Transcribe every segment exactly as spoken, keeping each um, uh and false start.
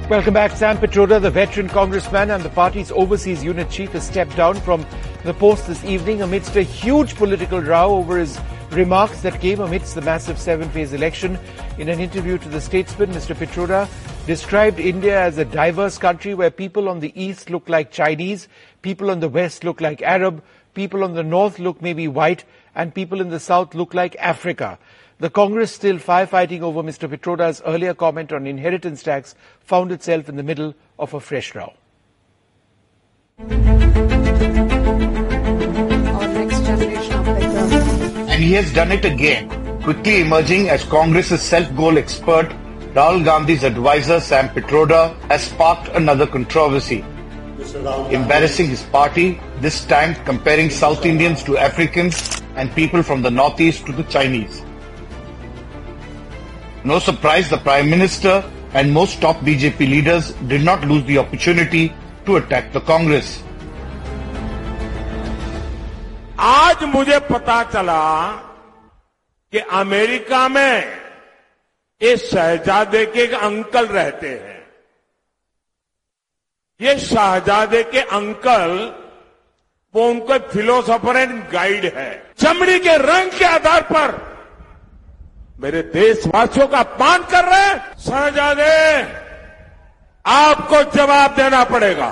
Welcome back. Sam Pitroda, the veteran congressman and the party's overseas unit chief, has stepped down from the post this evening amidst a huge political row over his remarks that came amidst the massive seven-phase election. In an interview to The Statesman, Mister Pitroda described India as a diverse country where people on the east look like Chinese, people on the west look like Arab, people on the north look maybe white, and people in the south look like Africa. The Congress, still firefighting over Mister Pitroda's earlier comment on inheritance tax, found itself in the middle of a fresh row. Our next generation of Pitroda. And he has done it again, quickly emerging as Congress's self-goal expert. Rahul Gandhi's advisor, Sam Pitroda, has sparked another controversy, embarrassing his party, this time comparing South Indians to Africans and people from the Northeast to the Chinese. No surprise, the Prime Minister and most top B J P leaders did not lose the opportunity to attack the Congress. आज मुझे पता चला कि America में ये शहजादे के एक अंकल रहते हैं। ये शहजादे के अंकल वो उनका फिलोसोफर एंड गाइड है। चमड़ी के रंग के आधार पर मेरे देशवासियों का अपमान कर रहे हैं। शहजादे, आपको जवाब देना पड़ेगा।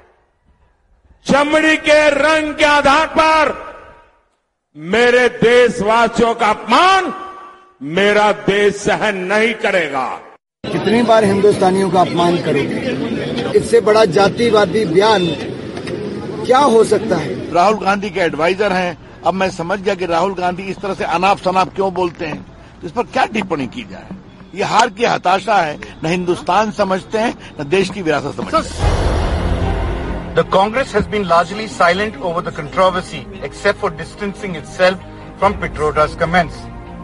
चमड़ी के रंग के आधार पर मेरे देशवासियों का अपमान मेरा देश सहन नहीं करेगा। कितनी बार हिंदुस्तानियों का अपमान करोगे? इससे बड़ा जातिवादी बयान क्या हो सकता है? राहुल गांधी के एडवाइजर हैं। अब मैं समझ गया कि राहुल गांधी इस तरह से अनाप शनाप क्यों बोलते हैं। इस पर क्या टिप्पणी की जाए? ये हार की हताशा है। न हिंदुस्तान समझते हैं, न देश की विरासत समझते हैं। The Congress has been largely silent over the controversy, except for distancing itself from Pitroda's comments.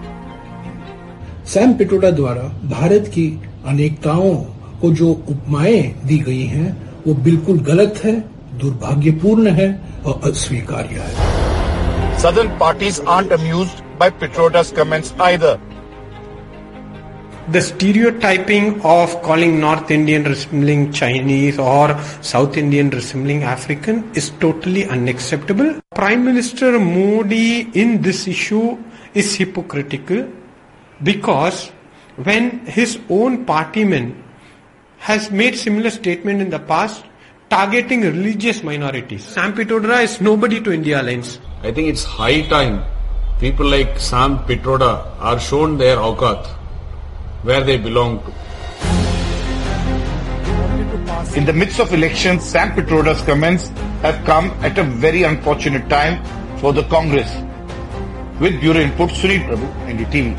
Sam Pitroda द्वारा भारत की अनेकताओं को जो उपमाएं दी गई हैं, वो बिल्कुल गलत है, दुर्भाग्यपूर्ण है और अस्वीकार्य है। Southern parties aren't amused by Pitroda's comments either. The stereotyping of calling North Indian resembling Chinese or South Indian resembling African is totally unacceptable. Prime Minister Modi in this issue is hypocritical because when his own partyman has made similar statement in the past targeting religious minorities. Sam Pitroda is nobody to India Alliance. I think it's high time people like Sam Pitroda are shown their awkaat, where they belong to. In the midst of elections, Sam Pitroda's comments have come at a very unfortunate time for the Congress. With Bureau Input, Sunil Prabhu, N D T V.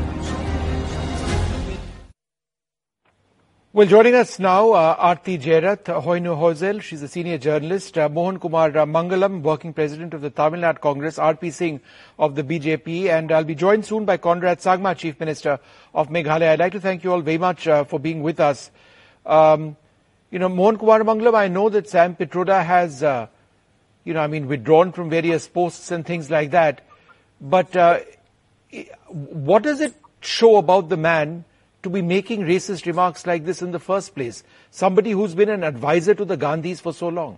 Well, joining us now, uh, Aarti Jairath, Hoinu Hozel, she's a senior journalist, uh, Mohan Kumar uh, Mangalam, working president of the Tamil Nadu Congress, R P Singh of the B J P, and I'll be joined soon by Conrad Sangma, Chief Minister of Meghalaya. I'd like to thank you all very much uh, for being with us. Um, you know, Mohan Kumar Mangalam, I know that Sam Pitroda has, uh, you know, I mean, withdrawn from various posts and things like that, but uh, what does it show about the man to be making racist remarks like this in the first place? Somebody who's been an advisor to the Gandhis for so long.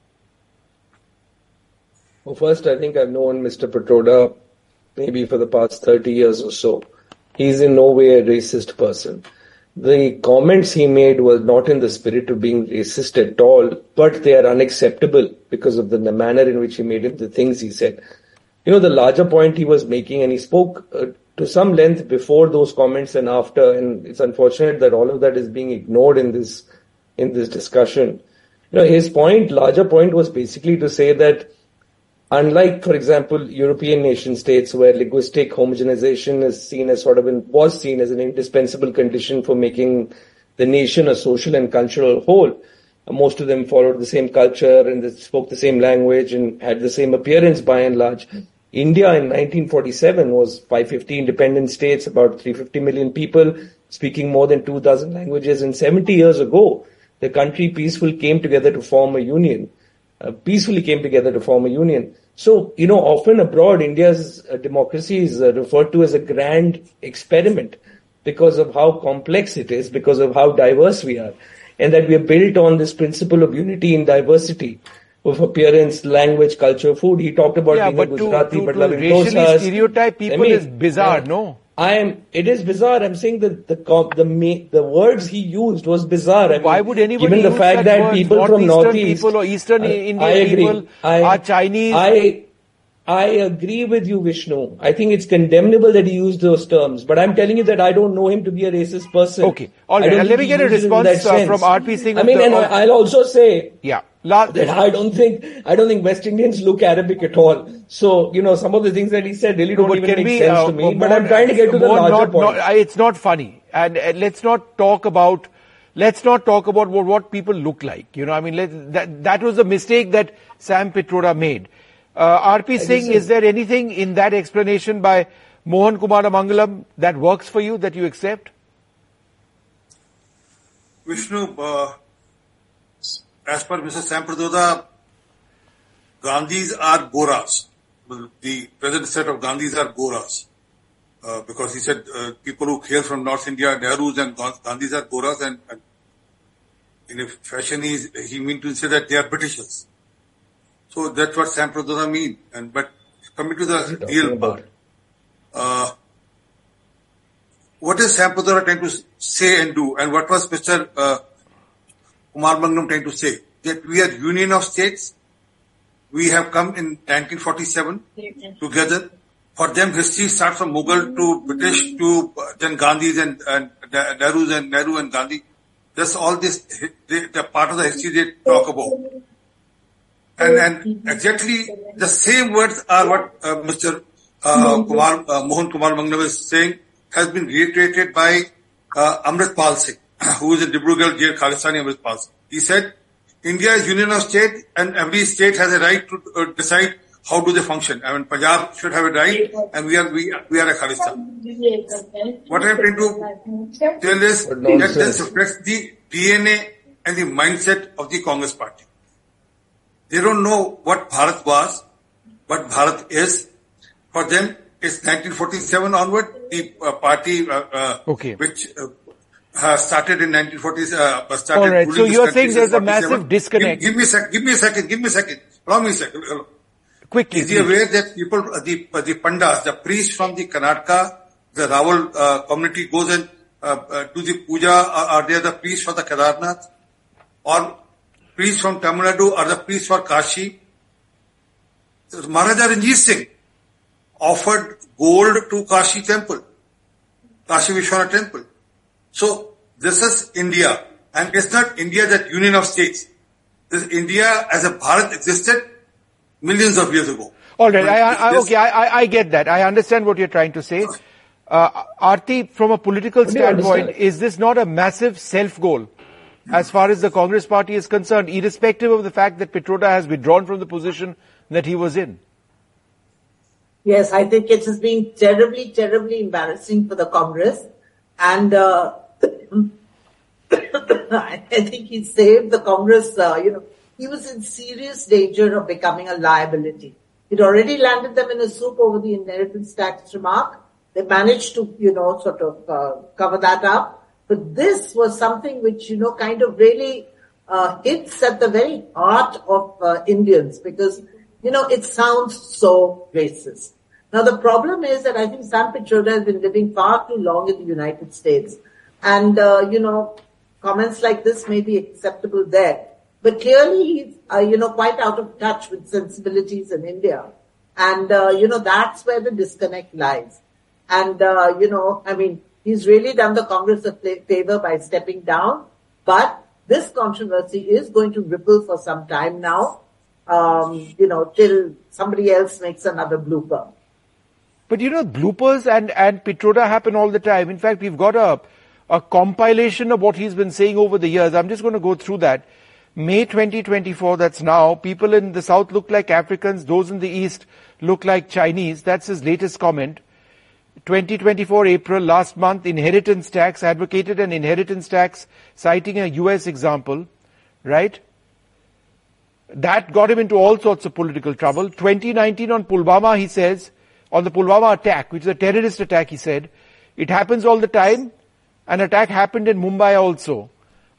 Well, first, I think I've known Mister Pitroda maybe for the past thirty years or so. He's in no way a racist person. The comments he made were not in the spirit of being racist at all, but they are unacceptable because of the manner in which he made it, the things he said. You know, the larger point he was making, and he spoke uh, to some length before those comments and after, and it's unfortunate that all of that is being ignored in this in this discussion. You know, his point, larger point, was basically to say that unlike, for example, European nation states where linguistic homogenization is seen as sort of an, was seen as an indispensable condition for making the nation a social and cultural whole, most of them followed the same culture and they spoke the same language and had the same appearance by and large. India in nineteen forty-seven was five hundred fifty independent states, about three hundred fifty million people, speaking more than two thousand languages. And seventy years ago, the country peacefully came together to form a union, uh, peacefully came together to form a union. So, you know, often abroad, India's uh, democracy is uh, referred to as a grand experiment because of how complex it is, because of how diverse we are. and that we are built on this principle of unity in diversity of appearance, language, culture, food. He talked about yeah, being but a Gujarati, to, to, but to loving racially dosas. stereotype people I mean, is bizarre, uh, no? I am. It is bizarre. I'm saying that the the the words he used was bizarre. I mean, why would anybody given the use fact that, that word, people from northeast people or Eastern I, Indian I agree. people I, are Chinese? I I agree with you, Vishnu. I think it's condemnable that he used those terms, but I'm telling you that I don't know him to be a racist person. Okay, all right. Let me get a response uh, from R P Singh. I mean, the, and uh, I'll also say, yeah. Last, that I don't think I don't think West Indians look Arabic at all. So you know, some of the things that he said really don't no, even make we, sense uh, to me. more, but I'm trying to get to the larger not, point. Not, it's not funny, and uh, let's not talk about let's not talk about what, what people look like. You know, I mean, let, that that was a mistake that Sam Pitroda made. Uh, R P Singh, is there anything in that explanation by Mohan Kumar Mangalam that works for you, that you accept? Vishnu, uh, as per Mister Sam Pitroda, Gandhis are Goras. The present set of Gandhis are Goras. Uh, because he said uh, people who hail from North India, Nehrus and Gandhis are Goras, and, and in a fashion he, he means to say that they are Britishers. So that's what Sam Pitroda means. And but coming to the real part, uh, what is Sam Pitroda trying to say and do, and what was Mister Uh, Kumar Mangalam trying to say? That we are Union of States. We have come in nineteen forty-seven together. For them, history starts from Mughal to British to uh, then Gandhis and, and Nehru's and Nehru and Gandhi. That's all this, they, the part of the history they talk about. And, and exactly the same words are what uh, Mister Uh, Kumar, uh, Mohan Kumar Mangalam is saying, has been reiterated by uh, Amrit Pal Singh, who is in Dibrugarh jail, Khalistani Amrit Pal Singh. He said, India is union of state and every state has a right to uh, decide how do they function. I mean, Punjab should have a right and we are, we, we are a Khalistan. What I'm trying to tell is that this reflects the D N A and the mindset of the Congress party. They don't know what Bharat was, what Bharat is. For them, it's nineteen forty-seven onward, the uh, party uh, uh, okay. which uh, uh, started in nineteen forties. Uh, started All right, so you're saying there's a massive disconnect. Give, give me a second, give me a second, give me a second. Allow me a second. Quickly. Is he aware that people, uh, the, uh, the Pandas, the priests from the Karnataka, the Rawal uh, community goes and uh, uh, do the puja, uh, are they the priests for the Kedarnath? Or priests from Tamil Nadu are the priests for Kashi? Maharaja Ranjit Singh offered gold to Kashi temple, Kashi Vishwanath temple. So this is India, and it's not India that union of states. This India as a Bharat existed millions of years ago. All right, I, I, okay, I, I get that. I understand what you're trying to say. Uh, Aarti, from a political standpoint, is this not a massive self-goal as far as the Congress party is concerned, irrespective of the fact that Pitroda has withdrawn from the position that he was in? Yes, I think it has been terribly, terribly embarrassing for the Congress. And uh, I think he saved the Congress, uh, you know, he was in serious danger of becoming a liability. It already landed them in a soup over the inheritance tax remark. They managed to, you know, sort of uh, cover that up. But this was something which, you know, kind of really uh, hits at the very heart of uh, Indians because, you know, it sounds so racist. Now, the problem is that I think Sam Pitroda has been living far too long in the United States. And, uh, you know, comments like this may be acceptable there. But clearly he's, uh, you know, quite out of touch with sensibilities in India. And, uh, you know, that's where the disconnect lies. And, uh, you know, I mean, he's really done the Congress a favor by stepping down. But this controversy is going to ripple for some time now, um, you know, till somebody else makes another blooper. But, you know, bloopers and, and Pitroda happen all the time. In fact, we've got a, a compilation of what he's been saying over the years. I'm just going to go through that. May twenty twenty-four, that's now, people in the south look like Africans, those in the east look like Chinese. That's his latest comment. twenty twenty-four April, last month, inheritance tax, advocated an inheritance tax, citing a U S example, right? That got him into all sorts of political trouble. twenty nineteen on Pulwama, he says, on the Pulwama attack, which is a terrorist attack, he said, it happens all the time. An attack happened in Mumbai also.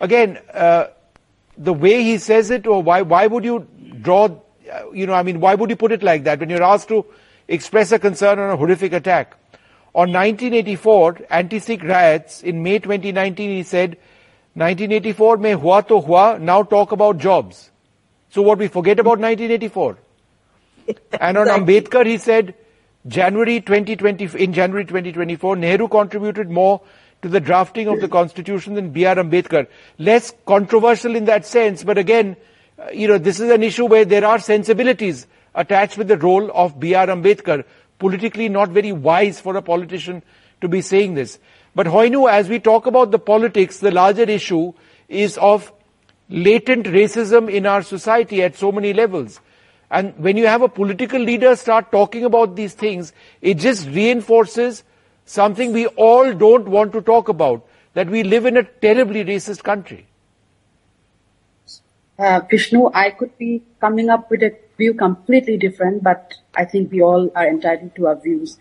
again, uh, the way he says it, or why, why would you draw, uh, you know, I mean, why would you put it like that when you're asked to express a concern on a horrific attack? On nineteen eighty-four, anti-Sikh riots, in May twenty nineteen, he said, nineteen eighty-four mein hua to hua, now talk about jobs. So what, we forget about nineteen eighty-four? And on Ambedkar, he said, January twenty twenty, in January twenty twenty-four, Nehru contributed more to the drafting of the constitution than B R Ambedkar. Less controversial in that sense, but again, uh, you know, this is an issue where there are sensibilities attached with the role of B R Ambedkar. Politically not very wise for a politician to be saying this. But Hoinu, as we talk about the politics, the larger issue is of latent racism in our society at so many levels. And when you have a political leader start talking about these things, it just reinforces something we all don't want to talk about, that we live in a terribly racist country. Uh, Vishnu, I could be coming up with a view completely different, but I think we all are entitled to our views.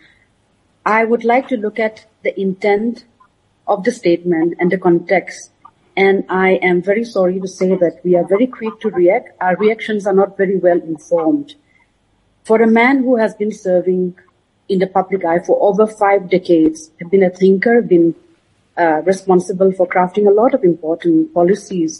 I would like to look at the intent of the statement and the context. And I am very sorry to say that we are very quick to react. Our reactions are not very well informed. For a man who has been serving in the public eye for over five decades, have been a thinker, been uh, responsible for crafting a lot of important policies.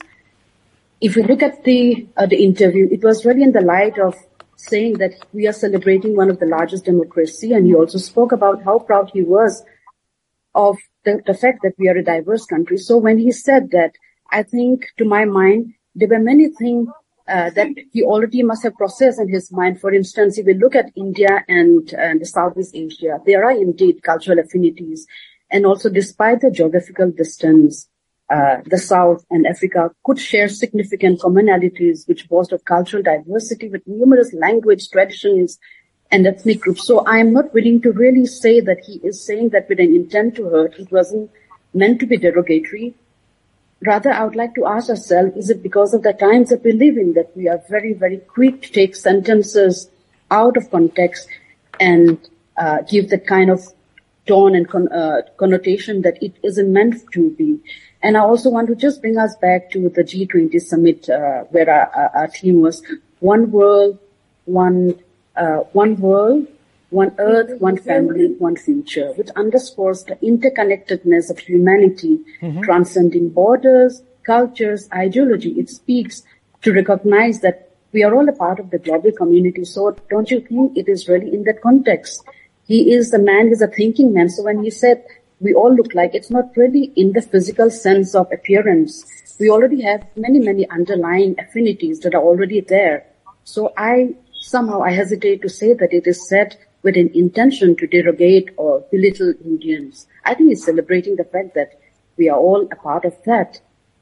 If we look at the uh, the interview, it was really in the light of saying that we are celebrating one of the largest democracy, and he also spoke about how proud he was of the, the fact that we are a diverse country. So when he said that, I think, to my mind, there were many things uh, that he already must have processed in his mind. For instance, if we look at India and, and the Southeast Asia, there are indeed cultural affinities. And also, despite the geographical distance, uh, the South and Africa could share significant commonalities which boast of cultural diversity with numerous language, traditions, and ethnic groups. So I am not willing to really say that he is saying that with an intent to hurt. It wasn't meant to be derogatory. Rather, I would like to ask ourselves, is it because of the times that we live in that we are very, very quick to take sentences out of context and uh, give that kind of tone and con- uh, connotation that it isn't meant to be? And I also want to just bring us back to the G twenty summit, uh, where our, our, our theme was one world, one Uh, one world, one earth, one family, one future, which underscores the interconnectedness of humanity, mm-hmm. transcending borders, cultures, ideology. It speaks to recognize that we are all a part of the global community. So don't you think it is really in that context? He is a man, he's a thinking man. So when he said we all look like, it's not really in the physical sense of appearance. We already have many, many underlying affinities that are already there. So I Somehow I hesitate to say that it is said with an intention to derogate or belittle Indians. I think it's celebrating the fact that we are all a part of that.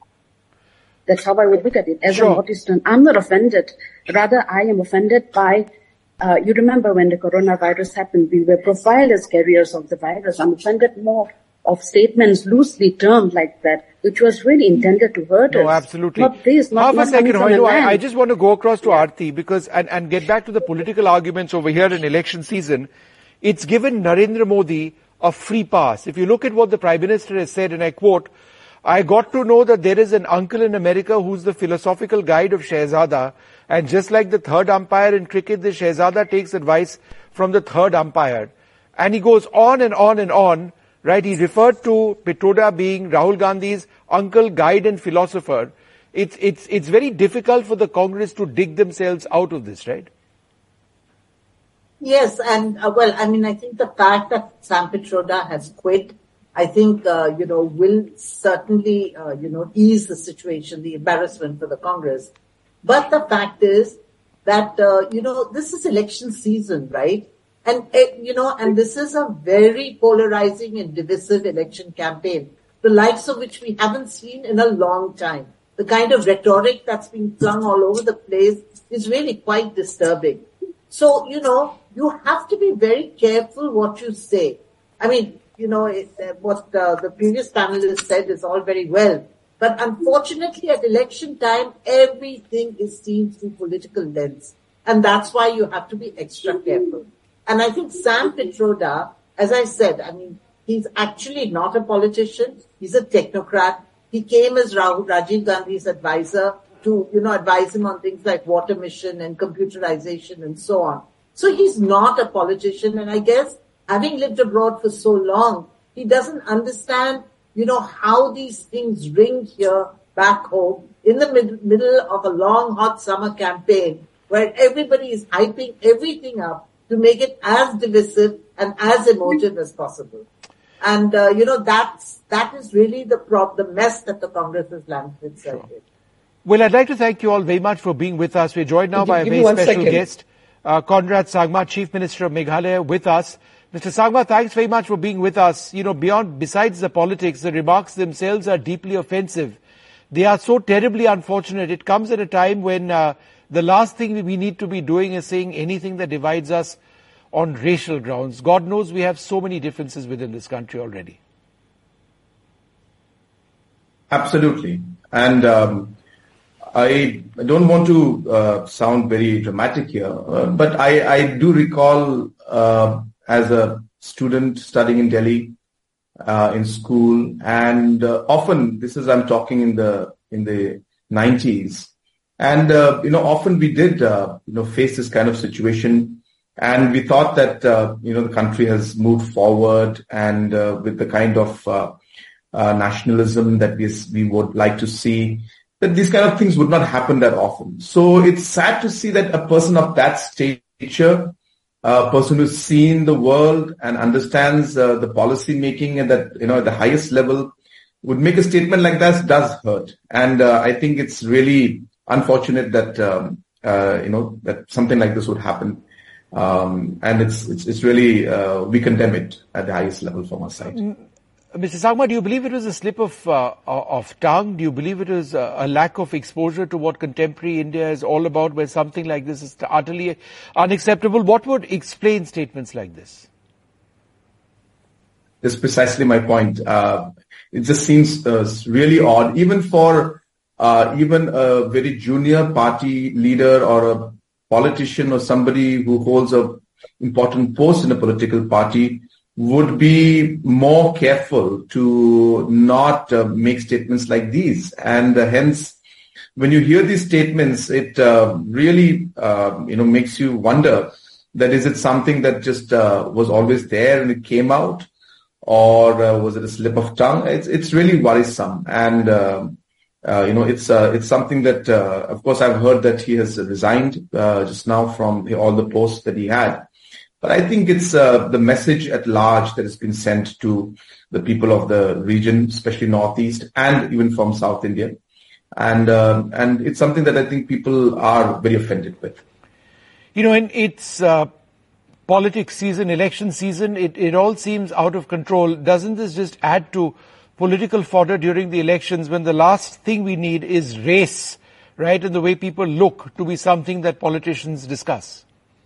That's how I would look at it. As sure. a Northeastern, I'm not offended. Rather, I am offended by, uh, you remember when the coronavirus happened, we were profiled as carriers of the virus. I'm offended more of statements loosely termed like that, which was really intended to hurt no, us. No, absolutely. Not this, not, Half not a second, Hoinu, I, I just want to go across to yeah. Aarti because, and, and get back to the political arguments over here in election season. It's given Narendra Modi a free pass. If you look at what the Prime Minister has said, and I quote, I got to know that there is an uncle in America who's the philosophical guide of Shehzada, and just like the third umpire in cricket, the Shehzada takes advice from the third umpire. And he goes on and on and on. Right, he referred to Pitroda being Rahul Gandhi's uncle, guide and philosopher. It's, it's, it's very difficult for the Congress to dig themselves out of this, right? Yes, and uh, well, I mean, I think the fact that Sam Pitroda has quit, I think, uh, you know, will certainly, uh, you know, ease the situation, the embarrassment for the Congress. But the fact is that, uh, you know, this is election season, right? And, you know, and this is a very polarizing and divisive election campaign, the likes of which we haven't seen in a long time. The kind of rhetoric that's being flung all over the place is really quite disturbing. So, you know, you have to be very careful what you say. I mean, you know, it, uh, what uh, the previous panelist said is all very well. But unfortunately, at election time, everything is seen through political lens. And that's why you have to be extra careful. And I think Sam Pitroda, as I said, I mean, he's actually not a politician. He's a technocrat. He came as Rahul, Rajiv Gandhi's advisor to, you know, advise him on things like water mission and computerization and so on. So he's not a politician. And I guess having lived abroad for so long, he doesn't understand, you know, how these things ring here back home in the mid- middle of a long, hot summer campaign where everybody is hyping everything up to make it as divisive and as emotive as possible. And, uh, you know, that's, that is really the prob- the mess that the Congress has landed itself in. Well, I'd like to thank you all very much for being with us. We're joined now by a very special second. guest, uh, Conrad Sangma, Chief Minister of Meghalaya, with us. Mister Sangma, thanks very much for being with us. You know, beyond, besides the politics, the remarks themselves are deeply offensive. They are so terribly unfortunate. It comes at a time when uh, the last thing we need to be doing is saying anything that divides us on racial grounds. God knows we have so many differences within this country already. Absolutely. And um, I don't want to uh, sound very dramatic here, uh, but I, I do recall uh, as a student studying in Delhi, uh, in school, and uh, often, this is, I'm talking in the, in the nineties, and, uh, you know, often we did, uh, you know, face this kind of situation, and we thought that, uh, you know, the country has moved forward, and uh, with the kind of uh, uh, nationalism that we, we would like to see, that these kind of things would not happen that often. So it's sad to see that a person of that stature, a person who's seen the world and understands uh, the policy making and that, you know, at the highest level would make a statement like that does hurt. And uh, I think it's really unfortunate that, um, uh, you know, that something like this would happen. Um, and it's, it's, it's really, uh, we condemn it at the highest level from our side. Mister Sangma, do you believe it was a slip of uh, of tongue? Do you believe it was a, a lack of exposure to what contemporary India is all about, where something like this is utterly unacceptable? What would explain statements like this? That's precisely my point. Uh, it just seems uh, really odd, even for uh, even a very junior party leader or a politician or somebody who holds a important post in a political party would be more careful to not uh, make statements like these. And uh, hence, when you hear these statements, it uh, really, uh, you know, makes you wonder that is it something that just uh, was always there and it came out, or uh, was it a slip of tongue? It's it's really worrisome. And, uh, uh, you know, it's uh, it's something that, uh, of course, I've heard that he has resigned uh, just now from all the posts that he had. But I think it's uh, the message at large that has been sent to the people of the region, especially Northeast and even from South India. And uh, and it's something that I think people are very offended with. You know, in it's uh, politics season, election season, it, it all seems out of control. Doesn't this just add to political fodder during the elections when the last thing we need is race, right? And the way people look to be something that politicians discuss.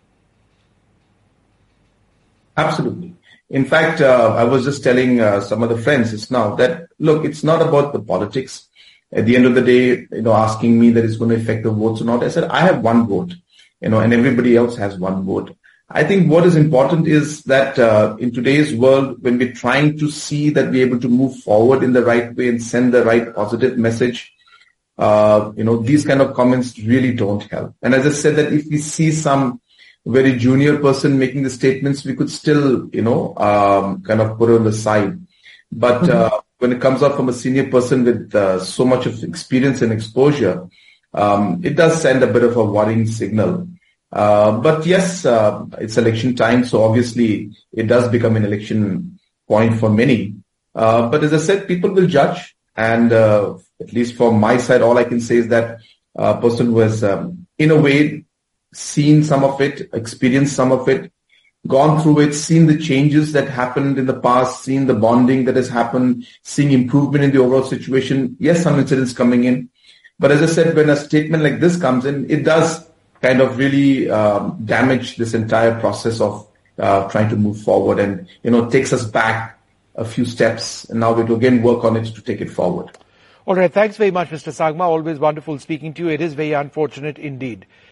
Absolutely. In fact, uh, I was just telling uh, some of the friends just now that, look, it's not about the politics. At the end of the day, you know, asking me that it's going to affect the votes or not, I said, I have one vote, you know, and everybody else has one vote. I think what is important is that uh, in today's world, when we're trying to see that we're able to move forward in the right way and send the right positive message, uh, you know, these kind of comments really don't help. And as I said, that if we see some very junior person making the statements, we could still, you know, um, kind of put it on the side. But uh, when it comes out from a senior person with uh, so much of experience and exposure, um, it does send a bit of a worrying signal. Uh, but yes, uh, it's election time, so obviously it does become an election point for many. Uh, but as I said, people will judge. And uh, at least from my side, all I can say is that a person who has, um, in a way, seen some of it, experienced some of it, gone through it, seen the changes that happened in the past, seen the bonding that has happened, seeing improvement in the overall situation. Yes, some incidents coming in. But as I said, when a statement like this comes in, it does kind of really um, damage this entire process of uh, trying to move forward and, you know, takes us back a few steps. And now we have to again work on it to take it forward. All right. Thanks very much, Mister Sangma. Always wonderful speaking to you. It is very unfortunate indeed.